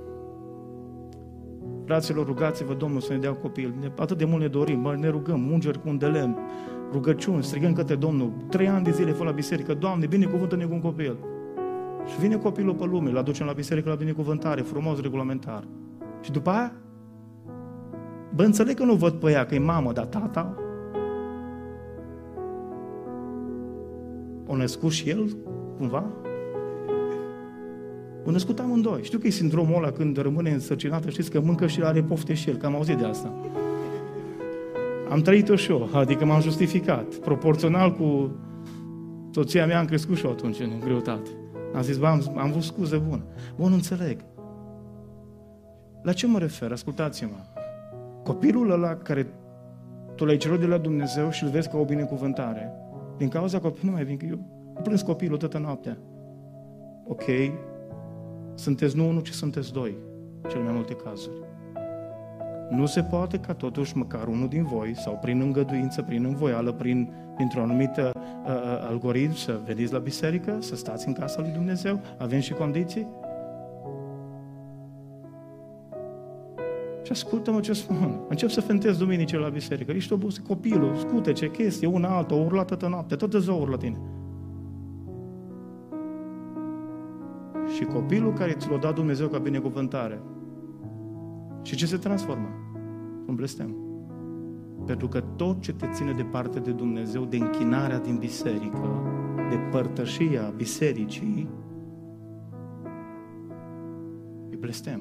fraților, rugați-vă Domnul să ne dea copii. Atât de mult ne dorim, mă, ne rugăm, mungeri cu un de lemn, rugăciuni, strigăm către Domnul. Trei ani de zile fă la biserică, Doamne, binecuvântă-ne cu un copil. Și vine copilul pe lume, îl aducem la biserică la binecuvântare, frumos, regulamentar. Și după aia, bă, înțeleg că nu văd pe ea, că e mamă, dar tata o născut și el, cumva? au născut amândoi. Știu că e sindromul ăla când rămâne însărcinată, știți că mâncă și are pofte și el, că am auzit de asta. Am trăit-o și eu, adică m-am justificat. Proporțional cu soția mea am crescut și eu atunci în greutate. Am zis, bă, am, am vrut scuze bună. Bun, înțeleg. La ce mă refer? Ascultați-mă. Copilul ăla care tu l-ai cerut de la Dumnezeu și îl vezi ca o binecuvântare, din cauza copilului, nu mai vin, că eu am plâns copilul toată noaptea. Ok, sunteți nu unul, ci sunteți doi, în cele mai multe cazuri. Nu se poate ca totuși măcar unul din voi, sau prin îngăduință, prin învoială, prin, printr-o anumită uh, algoritm, să veniți la biserică, să stați în casa lui Dumnezeu, avem și condiții? Și ascultă-mă ce spun. Încep să fentezi duminicile la biserică. Ești obosit, copilul, scutece, chestie, una alta, o urla toată noaptea, toată ziua urlă tine. Și copilul care ți l-a dat Dumnezeu ca binecuvântare, și ce se transformă? Un blestem. Pentru că tot ce te ține departe de Dumnezeu, de închinarea din biserică, de părtășia bisericii, e blestem.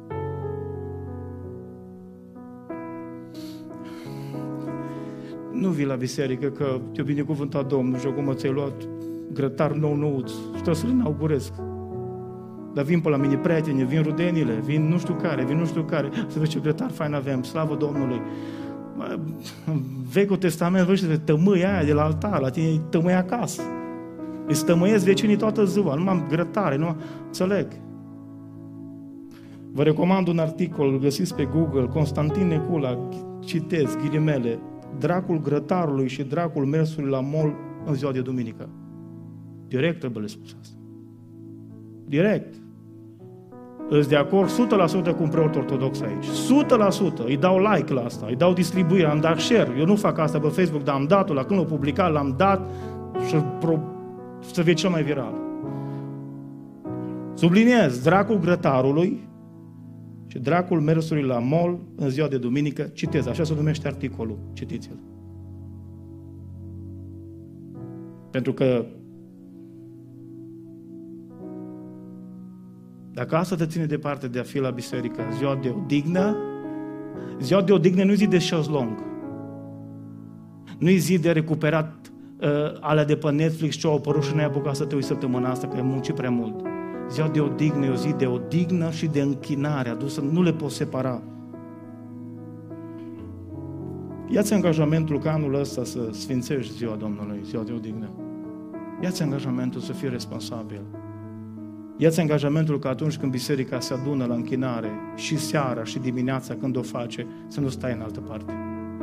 Nu vii la biserică că te-a binecuvântat Domnul și acum ți-ai luat grătar nou-nouț și trebuie să-l inaugurezi. Dar vin pe la mine prieteni, vin rudenile, vin nu știu care, vin nu știu care, să vezi ce grătar fain avem, slavă Domnului. Vechiul Testament, vă știți, tămâia aia de la altar, la tine e tămâia acasă. Îi stămăiesc vecinii toată ziua, nu am grătare, nu înțeleg. Vă recomand un articol, îl găsiți pe Google, Constantin Necula, citez, ghilimele, dracul grătarului și dracul mersului la mall în ziua de duminică. Direct trebuie spus asta. Direct. Îți de acord o sută la sută cu un preot ortodox aici. o sută la sută. Îi dau like la asta, îi dau distribuire, am dat share. Eu nu fac asta pe Facebook, dar am dat-o, la când l-am publicat, l-am dat și pro... să fie cel mai viral. Subliniez, dracul grătarului și dracul mersului la mall în ziua de duminică, citez, așa se numește articolul, citiți-l. Pentru că dacă asta te ține departe de a fi la biserică, ziua de odihnă, ziua de odihnă nu-i zi de șezlong, nu-i zi de recuperat uh, alea de pe Netflix ce au apărut și n-ai apucat să te uiți săptămâna asta, că ai muncit prea mult. Ziua de odihnă e o zi de odihnă și de închinare adusă, nu le poți separa. Ia-ți angajamentul ca anul ăsta să sfințești ziua Domnului, ziua de odihnă. Ia-ți angajamentul să fii responsabil. Ia-ți angajamentul că atunci când biserica se adună la închinare, și seara și dimineața când o face, să nu stai în altă parte.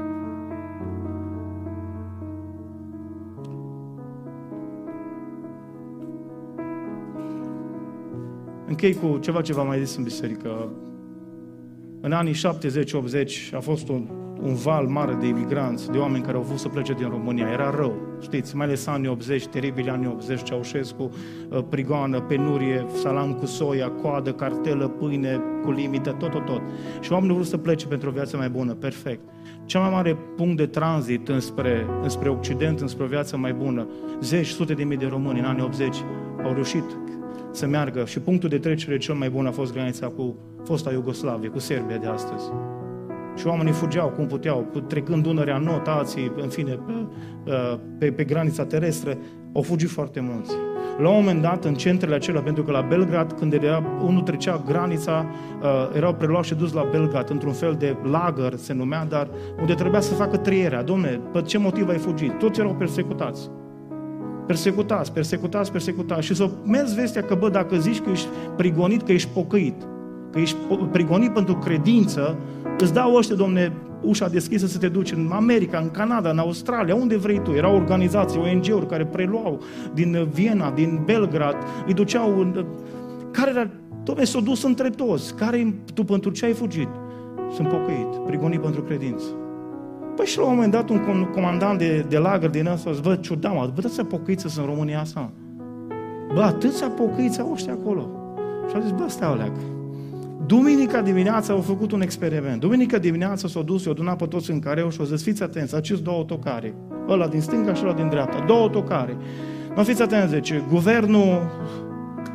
Închei cu ceva ce v-am mai zis în biserică. În anii șaptezeci optzeci a fost un, un val mare de imigranți, de oameni care au vrut să plece din România. Era rău, știți, mai ales anii optzeci, teribili anii optzeci, Ceaușescu, prigoană, penurie, salam cu soia, coadă, cartelă, pâine cu limită, tot, tot, tot. Și oamenii au vrut să plece pentru o viață mai bună, perfect. Cel mai mare punct de tranzit înspre, înspre Occident, înspre o viață mai bună, zeci, sute de mii de români în anii optzeci au reușit să meargă și punctul de trecere cel mai bun a fost granița cu fosta Iugoslavie, cu Serbia de astăzi. Și oamenii fugeau cum puteau, trecând Dunărea în not, alții, în fine, pe, pe, pe granița terestră, au fugit foarte mulți. La un moment dat, în centrele acelea, pentru că la Belgrad, când era, unul trecea granița, erau preluați și dus la Belgrad, într-un fel de lagăr, se numea, dar unde trebuia să facă trăierea. Dom'le, pe ce motiv ai fugit? Toți erau persecutați. Persecutați, persecutați, persecutați. Și s-o mers vestea că, bă, dacă zici că ești prigonit, că ești pocăit, că ești prigonit pentru credință, îți dau ăștia, domne, ușa deschisă să te duci în America, în Canada, în Australia, unde vrei tu. Erau organizații, O N G-uri care preluau din Viena, din Belgrad, îi duceau în... Care era... Dom'le, s-au dus între toți. Care tu pentru ce ai fugit? Sunt pocăit, prigonit pentru credință. Păi și la un moment dat un comandant de, de lagăr din ăsta, vă ciudat, mă, bă, atâția pocăiți sunt în România asta. Bă, atâția pocăiți au ăștia acolo. Și a zis, bă, stai, oleac. Duminica dimineața au făcut un experiment. Duminica dimineața s-au dus, s-au adunat pe toți în careu și au zis, fiți atenți, acest două autocare. Ăla din stânga și ăla din dreapta. Două autocare. Nu, fiți atenți, zice, guvernul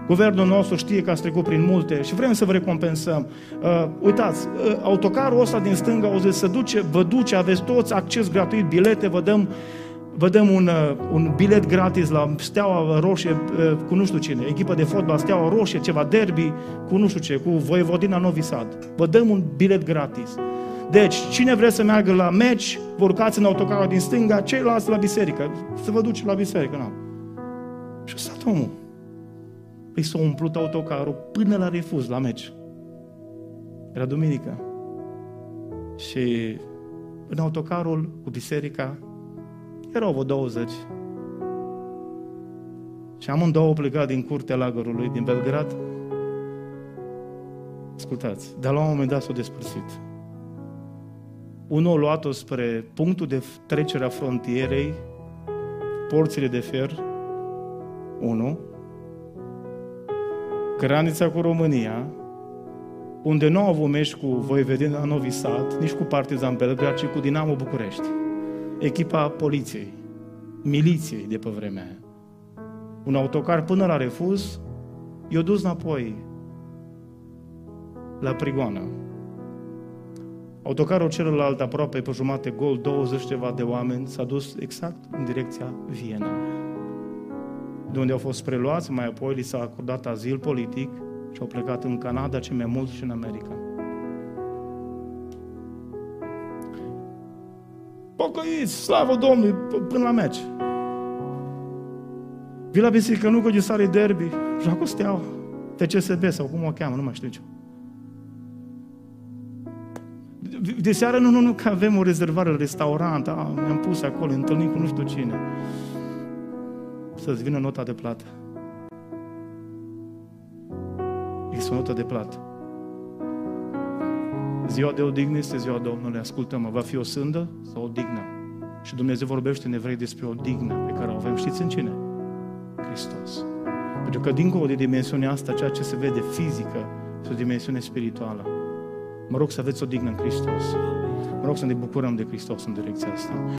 Guvernul nostru știe că ați trecut prin multe și vrem să vă recompensăm. Uh, uitați, uh, autocarul ăsta din stânga o zis, să duce, vă duce, aveți toți acces gratuit, bilete, vă dăm, vă dăm un, uh, un bilet gratis la Steaua Roșie uh, cu nu știu cine, echipă de fotbal Steaua Roșie, ceva derby cu nu știu ce, cu Voivodina Novi Sad. Vă dăm un bilet gratis. Deci, cine vrea să meargă la meci, vă urcați în autocarul din stânga, ceilalți la biserică. Să vă duce la biserică, nu. Și a stat omul. Păi s-a umplut autocarul până la refuz, la meci. Era duminică. Și în autocarul cu biserica erau vreo douăzeci. Și amândouă au plecat din curtea lagărului din Belgrad. Ascultați, dar la un moment dat s-au despărțit. Unul a luat-o spre punctul de trecere a frontierei, porțile de fer, unu, granița cu România, unde nu au avut meci cu Voivodina Novi Sad, nici cu Partizan Belgrad, ci cu Dinamo București. Echipa poliției, miliției de pe vremea aia. Un autocar până la refuz, i-a dus înapoi la prigoană. Autocarul celălalt, aproape pe jumate gol, douăzeci ceva de oameni, s-a dus exact în direcția Viena, de unde au fost preluați, mai apoi li s-a acordat azil politic și au plecat în Canada, ce mai mult și în America. Pocăiți, slavă Domnului, până la meci. Vii la biserică, nu că de sare derby, joacă Steaua, T C S B sau cum o cheamă, nu mai știu ce. De seară nu, nu, nu, că avem o rezervare la restaurant, a, ne-am pus acolo, întâlnim cu nu știu cine. Să-ți vină nota de plată. Există o notă de plată. Ziua de odihnă este ziua Domnului, ascultă-mă, va fi o sândă sau o dignă? Și Dumnezeu vorbește în Evrei despre o dignă pe care o avem. Știți în cine? Hristos. Pentru că dincolo de dimensiunea asta, ceea ce se vede fizică, este o dimensiune spirituală. Mă rog să aveți o dignă în Hristos. Mă rog să ne bucurăm de Hristos în direcția asta.